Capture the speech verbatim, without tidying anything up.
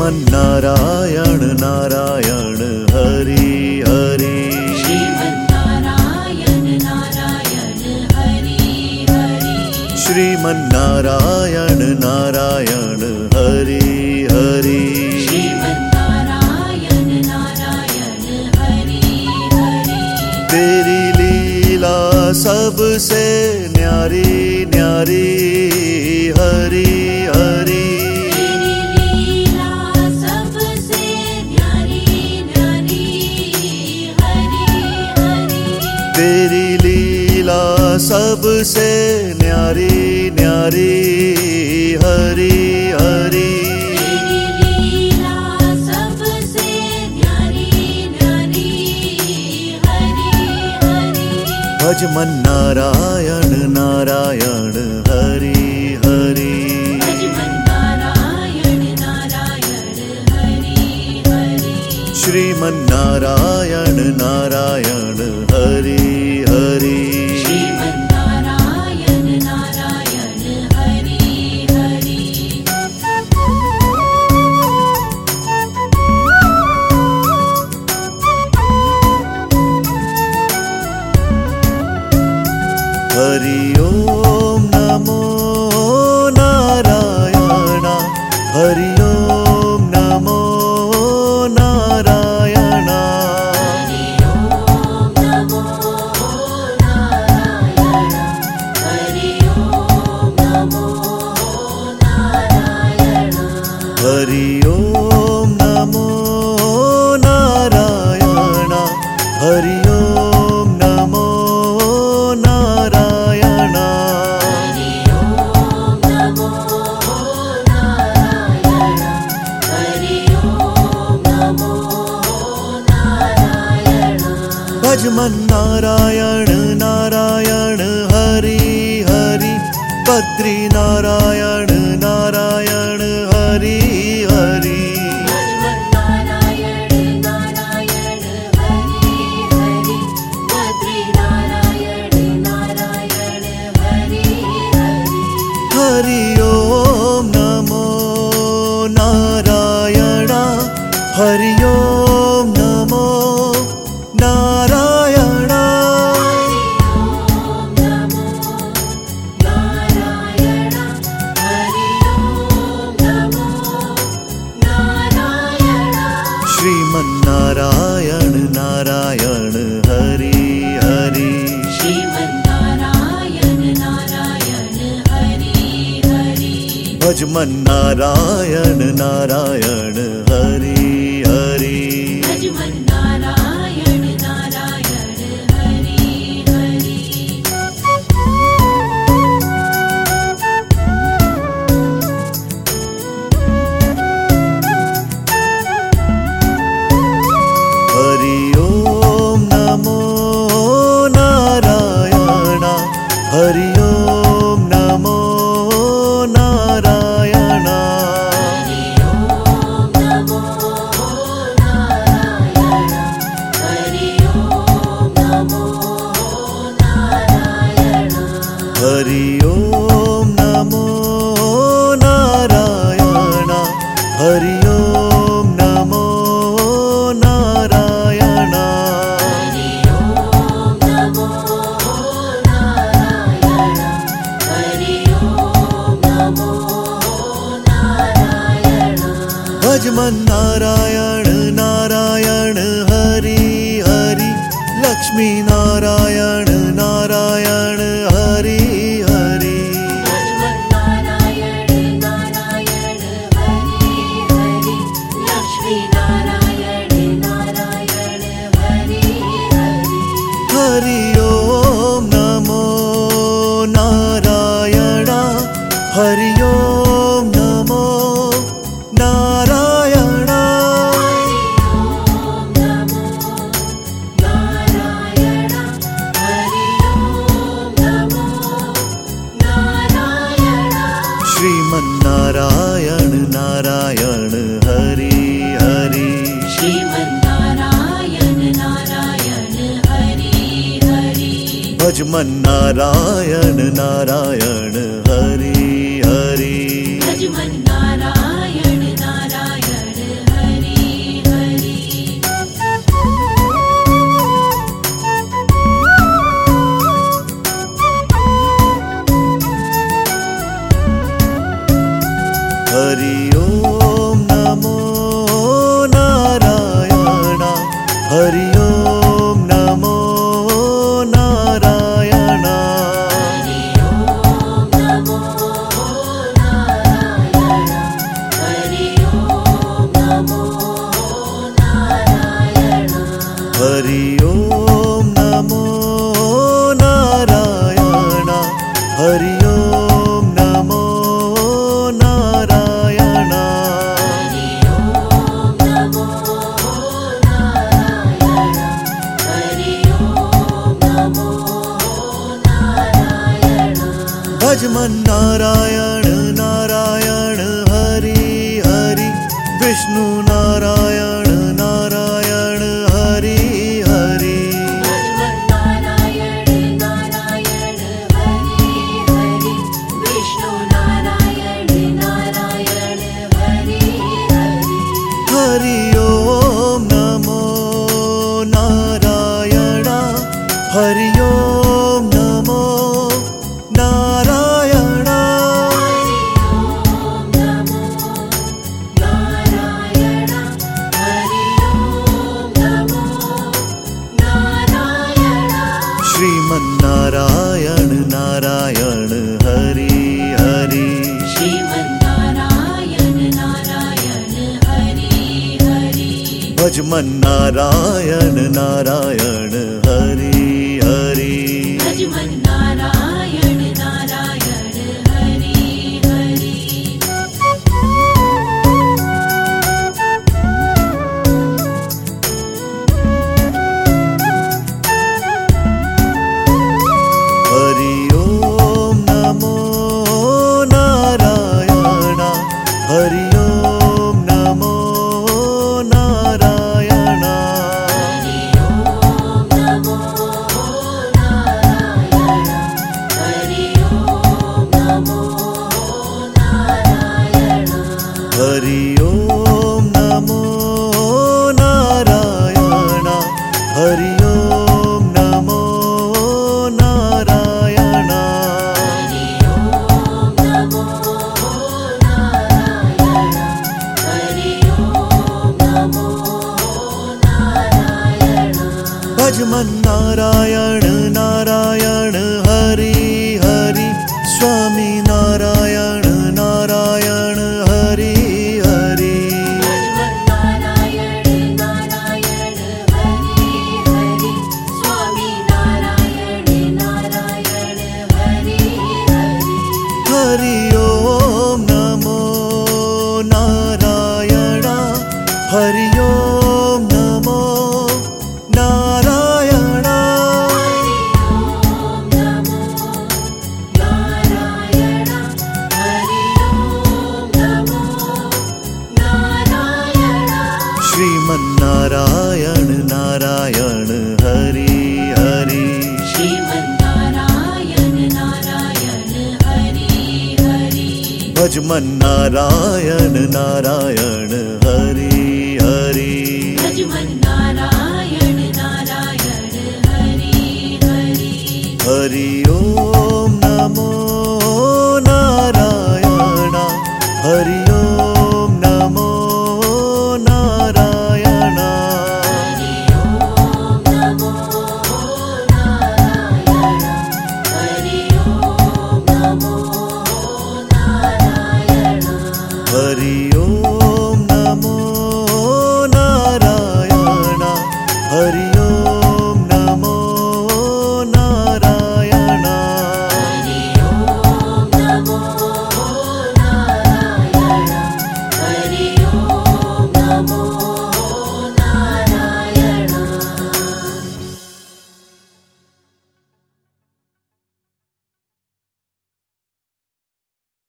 श्रीमन्नारायण नारायण हरि हरि। श्रीमन्नारायण नारायण हरि हरि। श्रीमन्नारायण नारायण हरि हरि। श्रीमन्नारायण नारायण हरि हरि। तेरी लीला सबसे न्यारी न्यारी हरि हरि। तेरी लीला सबसे न्यारी न्यारी हरि हरि। तेरी लीला सबसे न्यारी न्यारी हरि हरि। भज मन नारायण नारायण हरि हरि। भज मन नारायण नारायण हरि हरि। श्रीमन्नारायण नारायण हरि हरि। श्रीमन्नारायण नारायण हरि हरि। हरि ओम नमो नारायण। हरि ओम नमो नारायण। हरि ओम नमो नारायण। हरि ओम नमो नारायण। हरि ओम नमो नारायण। हरि ओम नमो नारायण। हरि ओम नमो नारायण। हरि ओम नमो नारायण। भज मन नारायण नारायण हरि हरि। बद्री नारायण नारायण हरि हरि। भज मन नारायण नारायण हरि हरि। बद्री नारायण नारायण हरि हरि। हरि ओम नमो नारायण। हरि ओम नमो नारायण। हरि ओम नमो नारायण। हरि ओम नमो नारायण। श्रीमन्नारायण नारायण हरि हरि। श्रीमन्नारायण नारायण हरि हरि। भज मन नारायण नारायण हरि हरि। भज मन नारायण नारायण हरि हरि। हरि ओम नमो नारायण। हरि ओम नमो नारायण। हरि ओम नमो नारायण। हरि ओम नमो नारायण। हरि ओम नमो नारायण। हरि ओम नमो नारायण। हरि ओम नमो नारायण। हरि ओम नमो नारायण। भज मन नारायण नारायण हरि हरि। लक्ष्मी नारायण नारायण हरि हरि। भज मन नारायण नारायण हरि हरि। लक्ष्मी नारायण नारायण हरि हरि। हरि ओम नमो नारायण। हरि ओम नमो नारायण। हरि ओम नमो नारायण। हरि ओम नमो नारायण। श्रीमन्नारायण नारायण हरि हरि। श्रीमन्नारायण नारायण हरि हरि। भज मन नारायण नारायण हरि हरि। भज मन नारायण नारायण हरि ओम नमो नारायण हरि ओम नमो नारायण हरि ओम नमो नारायण हरि ओम नमो नारायण भज मन नारायण नारायण हरि हरि विष्णु नारायण नारायण हरि हरि भजमन नारायण नारायण हरि हरि विष्णु नारायण नारायण हरि हरि हरि ओम नमो नारायण हरि ओम नमो नारायण हरि ओम नमो नारायण हरि ओम नमो नारायण श्रीमन नारायण नारायण हरि हरि श्रीमन नारायण नारायण हरि हरि भज मन नारायण नारायण हरि हरि भजमन नारायण नारायण हरि हरि हरि ओम नमो नारायण हरि ओम नमो नारायण हरि ओम नमो नारायण हरि ओम नमो नारायण हरि ओम नमो नारायण हरि ओम नमो नारायण हरि ओम नमो नारायण हरि ओम नमो नारायण भज मन नारायण नारायण हरि हरि स्वामी नारायण नारायण हरि हरि भजमन नारायण नारायण हरि हरि स्वामी नारायण नारायण हरि हरि हरि ओम नमो नारायण हरि ओम नमो नारायण हरि ओम नमो नारायण हरि ओम नमो नारायण श्रीमन नारायण नारायण हरि हरि श्रीमन नारायण नारायण हरि हरि भज मन नारायण नारायण हरि हरि भजमन नारायण नारायण हरि हरि हरि ओम नमो नारायण हरि ओम नमो नारायण हरि ओम नमो नारायण हरि ओम नमो नारायण हरि ओम